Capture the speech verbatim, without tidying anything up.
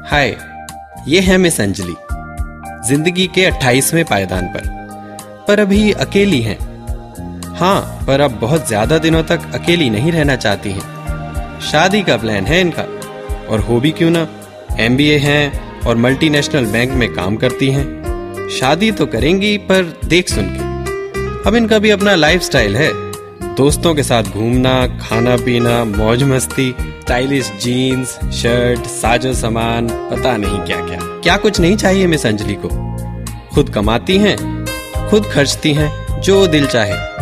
हाय, ये है मिस अंजलि, जिंदगी के अट्ठाईसवें पायदान पर पर अभी अकेली हैं। हाँ, पर अब बहुत ज्यादा दिनों तक अकेली नहीं रहना चाहती हैं। शादी का प्लान है इनका, और हो भी क्यों ना, एम बी ए हैं और मल्टीनेशनल बैंक में काम करती हैं। शादी तो करेंगी पर देख सुन के। अब इनका भी अपना लाइफस्टाइल है, दोस्तों के साथ घूमना, खाना पीना, मौज मस्ती, स्टाइलिश जीन्स, शर्ट, साजो सामान, पता नहीं क्या क्या क्या कुछ नहीं चाहिए मिस अंजलि को। खुद कमाती हैं, खुद खर्चती हैं, जो दिल चाहे।